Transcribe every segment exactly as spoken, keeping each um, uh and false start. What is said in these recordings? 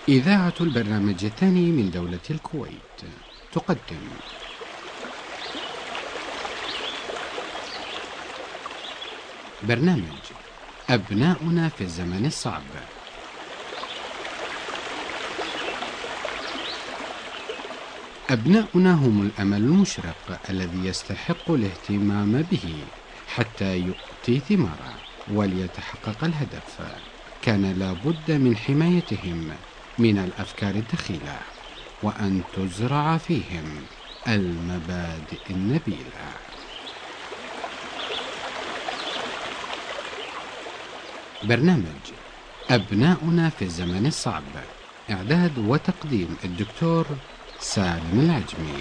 إذاعة البرنامج الثاني من دولة الكويت تقدم برنامج أبناؤنا في الزمن الصعب. أبناؤنا هم الأمل المشرق الذي يستحق الاهتمام به حتى يؤتي ثماره وليتحقق الهدف. كان لابد من حمايتهم من الأفكار الدخيلة وأن تزرع فيهم المبادئ النبيلة. برنامج أبناؤنا في الزمن الصعب، إعداد وتقديم الدكتور سالم العجمي،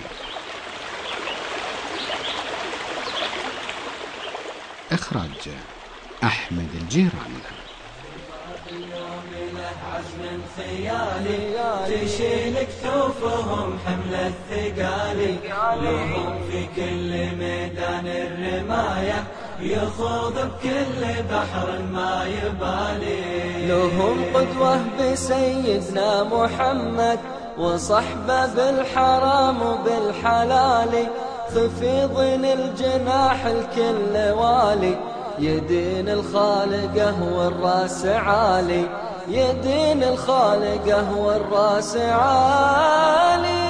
إخراج أحمد الجيران. عزم خيالي تشيل كتوفهم حمل الثقالي، لهم في كل ميدان الرماية يخوض بكل بحر ما يبالي. لهم قدوة بسيدنا محمد وصحبه بالحرام وبالحلال، خفيض الجناح الكل والي، يدين الخالقه والراس عالي، يدين الخالقه والراس عالي.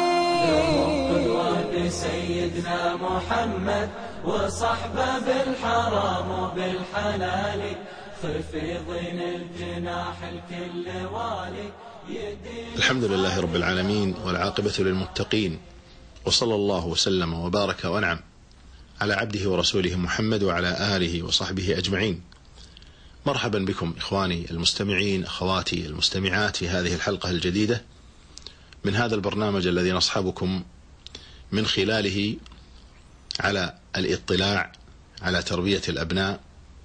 قدوة بسيدنا محمد وصحبه بالحرام وبالحلال، خفيضين الجناح الكل والي، يدين. الحمد لله رب العالمين والعاقبة للمتقين، وصلى الله وسلم وبارك وانعم على عبده ورسوله محمد وعلى آله وصحبه أجمعين. مرحبا بكم إخواني المستمعين، أخواتي المستمعات، في هذه الحلقة الجديدة من هذا البرنامج الذي نصحبكم من خلاله على الاطلاع على تربية الأبناء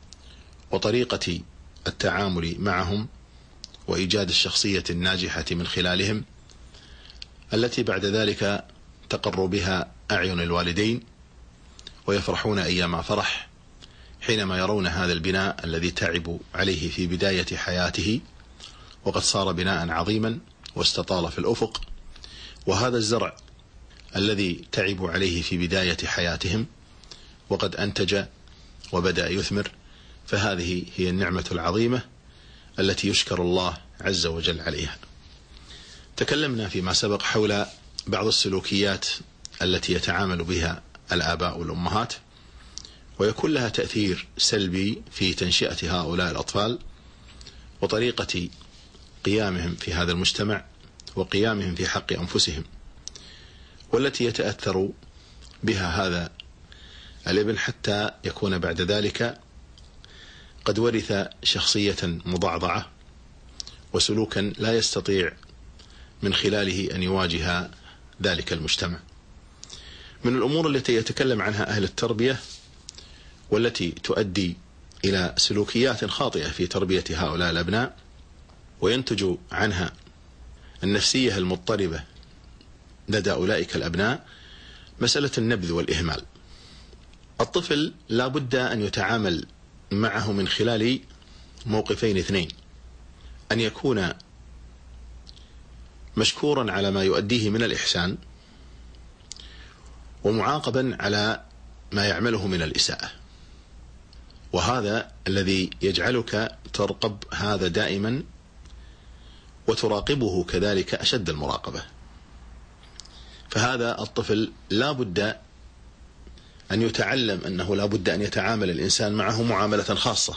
وطريقة التعامل معهم وإيجاد الشخصية الناجحة من خلالهم، التي بعد ذلك تقر بها أعين الوالدين ويفرحون أيام فرح حينما يرون هذا البناء الذي تعبوا عليه في بداية حياته وقد صار بناء عظيما واستطال في الأفق، وهذا الزرع الذي تعبوا عليه في بداية حياتهم وقد أنتج وبدأ يثمر، فهذه هي النعمة العظيمة التي يشكر الله عز وجل عليها. تكلمنا فيما سبق حول بعض السلوكيات التي يتعامل بها الآباء والأمهات ويكون لها تأثير سلبي في تنشئة هؤلاء الأطفال وطريقة قيامهم في هذا المجتمع وقيامهم في حق أنفسهم، والتي يتأثر بها هذا الابن حتى يكون بعد ذلك قد ورث شخصية مضعضعة وسلوكا لا يستطيع من خلاله أن يواجه ذلك المجتمع. من الأمور التي يتكلم عنها أهل التربية والتي تؤدي إلى سلوكيات خاطئة في تربية هؤلاء الأبناء وينتج عنها النفسية المضطربة لدى أولئك الأبناء، مسألة النبذ والإهمال. الطفل لا بد أن يتعامل معه من خلال موقفين اثنين: أن يكون مشكورا على ما يؤديه من الإحسان، ومعاقبا على ما يعمله من الإساءة. وهذا الذي يجعلك ترقب هذا دائما وتراقبه كذلك أشد المراقبة. فهذا الطفل لا بد أن يتعلم أنه لا بد أن يتعامل الإنسان معه معاملة خاصة،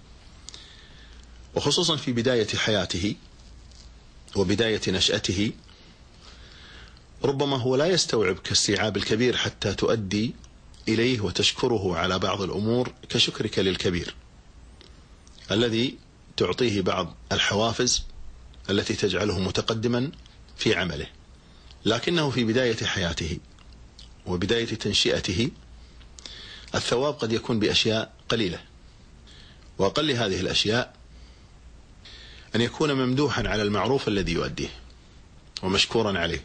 وخصوصا في بداية حياته وبداية نشأته. ربما هو لا يستوعب كاستيعاب الكبير حتى تؤدي إليه وتشكره على بعض الأمور كشكرك للكبير الذي تعطيه بعض الحوافز التي تجعله متقدما في عمله، لكنه في بداية حياته وبداية تنشئته الثواب قد يكون بأشياء قليلة، وأقل هذه الأشياء أن يكون ممدوحا على المعروف الذي يؤديه ومشكورا عليه.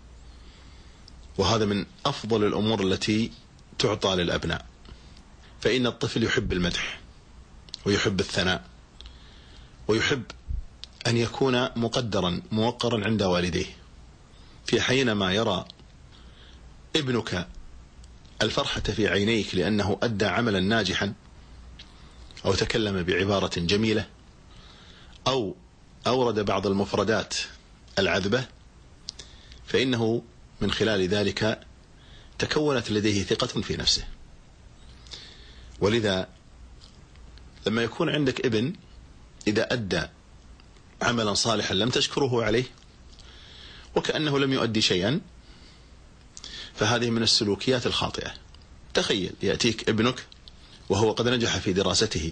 وهذا من أفضل الأمور التي تعطى للأبناء، فإن الطفل يحب المدح ويحب الثناء ويحب أن يكون مقدرا موقرا عند والديه، في حينما يرى ابنك الفرحة في عينيك لأنه أدى عملا ناجحا، أو تكلم بعبارة جميلة، أو أورد بعض المفردات العذبة، فإنه من خلال ذلك تكونت لديه ثقة في نفسه. ولذا لما يكون عندك ابن إذا أدى عملا صالحا لم تشكره عليه وكأنه لم يؤدي شيئا، فهذه من السلوكيات الخاطئة. تخيل يأتيك ابنك وهو قد نجح في دراسته،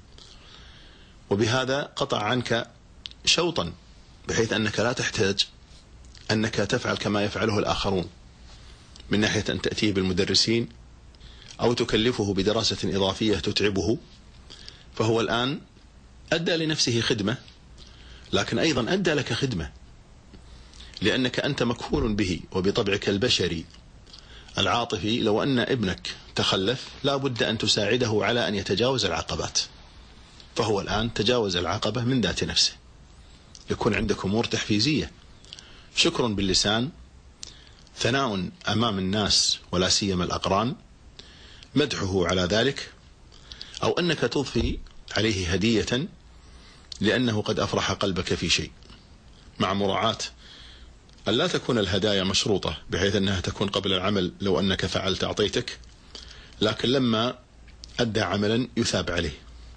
وبهذا قطع عنك شوطا بحيث أنك لا تحتاج أنك تفعل كما يفعله الآخرون من ناحية أن تأتيه بالمدرسين أو تكلفه بدراسة إضافية تتعبه، فهو الآن أدى لنفسه خدمة، لكن أيضا أدى لك خدمة، لأنك أنت مكفول به وبطبعك البشري العاطفي. لو أن ابنك تخلف لا بد أن تساعده على أن يتجاوز العقبات، فهو الآن تجاوز العقبة من ذات نفسه. يكون عندك أمور تحفيزية، شكر باللسان، ثناء أمام الناس ولا سيما الأقران، مدحه على ذلك، أو أنك تضفي عليه هدية لأنه قد أفرح قلبك في شيء، مع مراعاة أن لا تكون الهدايا مشروطة بحيث أنها تكون قبل العمل، لو أنك فعلت أعطيتك، لكن لما أدى عملا يثاب عليه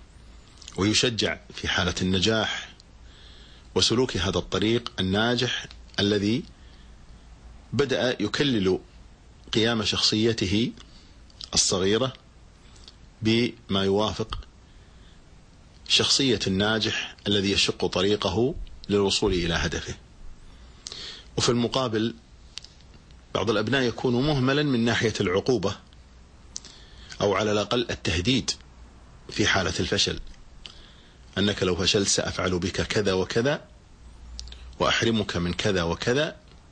ويشجع في حالة النجاح وسلوك هذا الطريق الناجح الذي بدأ يكلل قيام شخصيته الصغيرة بما يوافق شخصية الناجح الذي يشق طريقه للوصول إلى هدفه. وفي المقابل بعض الأبناء يكون مهملا من ناحية العقوبة أو على الأقل التهديد في حالة الفشل، أنك لو فشلت سأفعل بك كذا وكذا وأحرمك من كذا وكذا،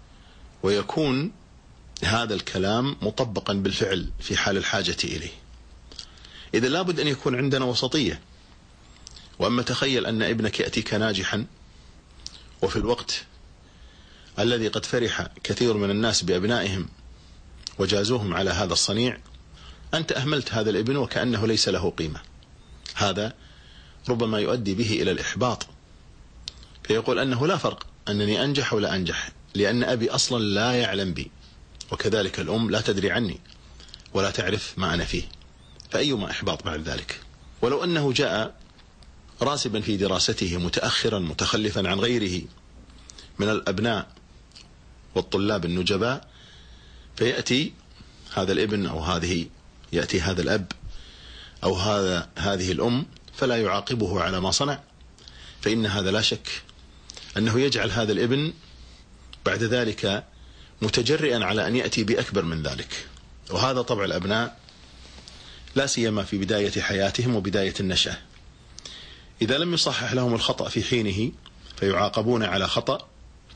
ويكون هذا الكلام مطبقا بالفعل في حال الحاجة إليه. إذا لابد أن يكون عندنا وسطية. وأما تخيل أن ابنك يأتيك ناجحا وفي الوقت الذي قد فرح كثير من الناس بأبنائهم وجازوهم على هذا الصنيع أنت أهملت هذا الابن وكأنه ليس له قيمة، هذا ربما يؤدي به إلى الإحباط، فيقول أنه لا فرق أنني أنجح ولا أنجح، لأن أبي أصلا لا يعلم بي، وكذلك الأم لا تدري عني ولا تعرف ما أنا فيه، فأيما إحباط بعد ذلك. ولو أنه جاء راسبا في دراسته متأخرا متخلفا عن غيره من الأبناء والطلاب النجباء، فيأتي هذا الابن أو هذه يأتي هذا الأب أو هذا هذه الأم فلا يعاقبه على ما صنع، فإن هذا لا شك أنه يجعل هذا الابن بعد ذلك متجرئا على أن يأتي بأكبر من ذلك. وهذا طبع الأبناء لا سيما في بداية حياتهم وبداية النشأة، إذا لم يصحح لهم الخطأ في حينه فيعاقبون على خطأ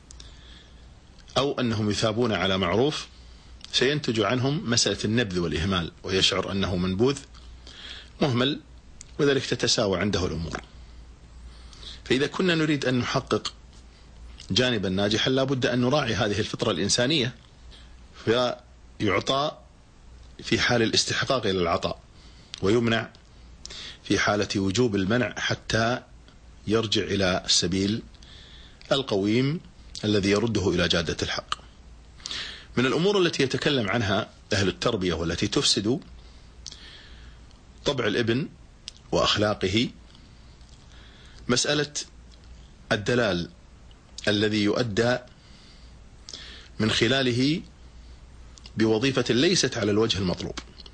أو أنهم يثابون على معروف، سينتج عنهم مسألة النبذ والإهمال، ويشعر أنه منبوذ مهمل، وذلك تتساوى عنده الأمور. فإذا كنا نريد أن نحقق جانبا ناجحا لا بد أن نراعي هذه الفطرة الإنسانية، فيعطى في حال الاستحقاق إلى العطاء، ويمنع في حالة وجوب المنع حتى يرجع إلى السبيل القويم الذي يرده إلى جادة الحق. من الأمور التي يتكلم عنها أهل التربية والتي تفسد طبع الابن وأخلاقه مسألة الدلال الذي يؤدى من خلاله بوظيفة ليست على الوجه المطلوب.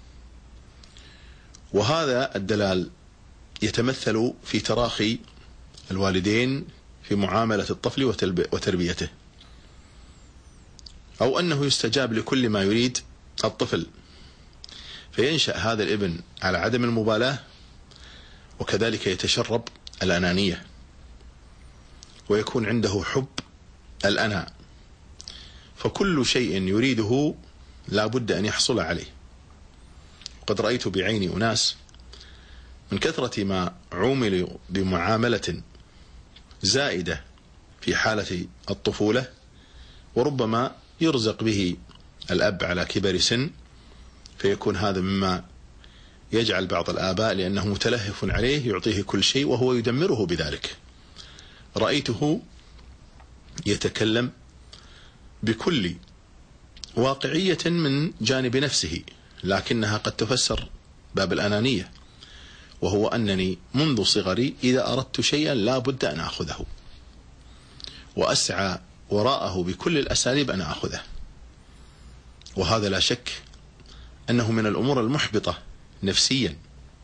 وهذا الدلال يتمثل في تراخي الوالدين في معاملة الطفل وتربيته، أو أنه يستجاب لكل ما يريد الطفل، فينشأ هذا الابن على عدم المبالاة، وكذلك يتشرب الأنانية، ويكون عنده حب الأنا، فكل شيء يريده لا بد أن يحصل عليه. قد رأيت بعيني أناس من كثرة ما عوملوا بمعاملة زائدة في حالة الطفولة، وربما يرزق به الأب على كبر سن، فيكون هذا مما يجعل بعض الآباء لأنه متلهف عليه يعطيه كل شيء وهو يدمره بذلك. رأيته يتكلم بكل واقعية من جانب نفسه، لكنها قد تفسر باب الأنانية، وهو أنني منذ صغري إذا أردت شيئا لا بد أن أخذه، وأسعى وراءه بكل الأساليب أن أخذه. وهذا لا شك أنه من الأمور المحبطة نفسيا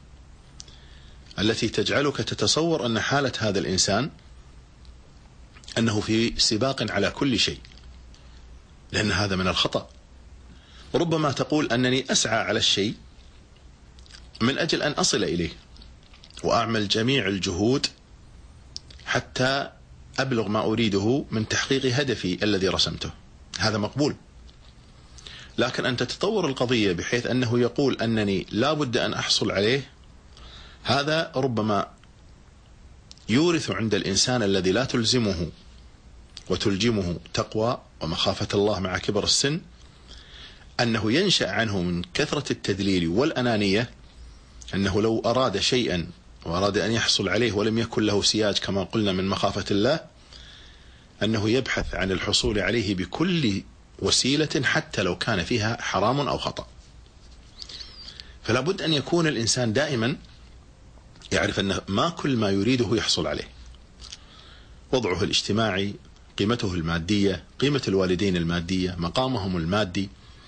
التي تجعلك تتصور أن حالة هذا الإنسان أنه في سباق على كل شيء، لأن هذا من الخطأ. ربما تقول أنني أسعى على الشيء من أجل أن أصل إليه، وأعمل جميع الجهود حتى أبلغ ما أريده من تحقيق هدفي الذي رسمته، هذا مقبول. لكن أن تتطور القضية بحيث أنه يقول أنني لا بد أن أحصل عليه، هذا ربما يورث عند الإنسان الذي لا تلزمه وتلجمه تقوى ومخافة الله مع كبر السن، أنه ينشأ عنه من كثرة التدليل والأنانية أنه لو أراد شيئا وأراد أن يحصل عليه ولم يكن له سياج كما قلنا من مخافة الله، أنه يبحث عن الحصول عليه بكل وسيلة حتى لو كان فيها حرام أو خطأ. فلا بد أن يكون الإنسان دائما يعرف أن ما كل ما يريده يحصل عليه. وضعه الاجتماعي، قيمته المادية، قيمة الوالدين المادية، مقامهم المادي،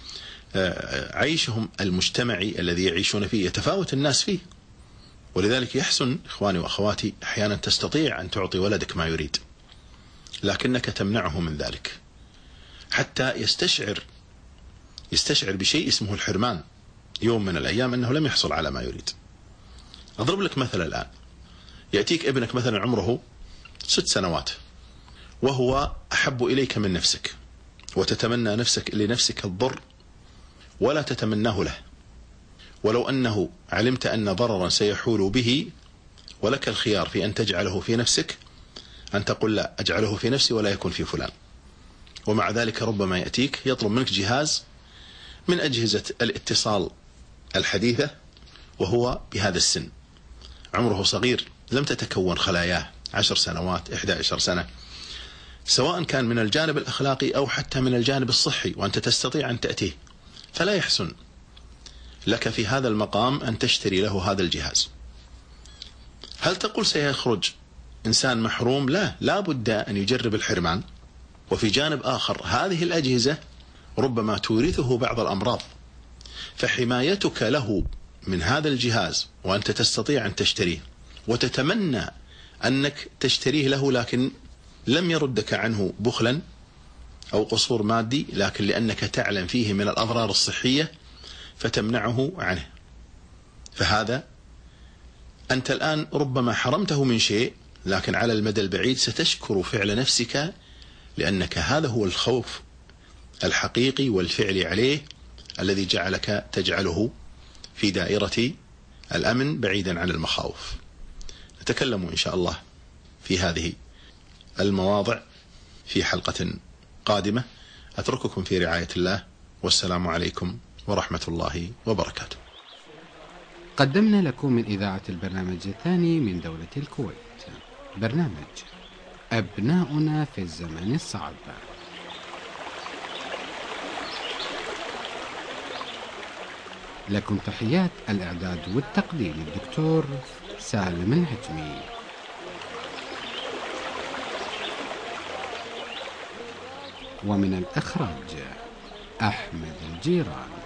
عيشهم المجتمعي الذي يعيشون فيه، يتفاوت الناس فيه. ولذلك يحسن إخواني وأخواتي أحيانا تستطيع أن تعطي ولدك ما يريد، لكنك تمنعه من ذلك حتى يستشعر يستشعر بشيء اسمه الحرمان يوم من الأيام أنه لم يحصل على ما يريد. أضرب لك مثل الآن، يأتيك ابنك مثلا عمره ست سنوات وهو أحب إليك من نفسك، وتتمنى نفسك لنفسك الضر ولا تتمناه له، ولو أنه علمت أن ضررا سيحول به ولك الخيار في أن تجعله في نفسك، أن تقول لا أجعله في نفسي ولا يكون في فلان. ومع ذلك ربما يأتيك يطلب منك جهاز من أجهزة الاتصال الحديثة وهو بهذا السن، عمره صغير، لم تتكون خلاياه، عشر سنوات، إحدى عشر سنة، سواء كان من الجانب الأخلاقي أو حتى من الجانب الصحي، وأنت تستطيع أن تأتيه. فلا يحسن لك في هذا المقام أن تشتري له هذا الجهاز. هل تقول سيخرج إنسان محروم؟ لا، لا بد أن يجرب الحرمان. وفي جانب آخر هذه الأجهزة ربما تورثه بعض الأمراض، فحمايتك له من هذا الجهاز وأنت تستطيع أن تشتريه وتتمنى أنك تشتريه له، لكن لم يردك عنه بخلا أو قصور مادي، لكن لأنك تعلم فيه من الأضرار الصحية فتمنعه عنه. فهذا أنت الآن ربما حرمته من شيء، لكن على المدى البعيد ستشكر فعل نفسك، لأنك هذا هو الخوف الحقيقي والفعلي عليه الذي جعلك تجعله في دائرة الأمن بعيدا عن المخاوف. نتكلم إن شاء الله في هذه المواضع في حلقة قادمة. أترككم في رعاية الله، والسلام عليكم ورحمة الله وبركاته. قدمنا لكم من إذاعة البرنامج الثاني من دولة الكويت برنامج أبناؤنا في الزمن الصعب. لكم تحيات الإعداد والتقديم الدكتور سالم العجمي. ومن الإخراج أحمد الجيران.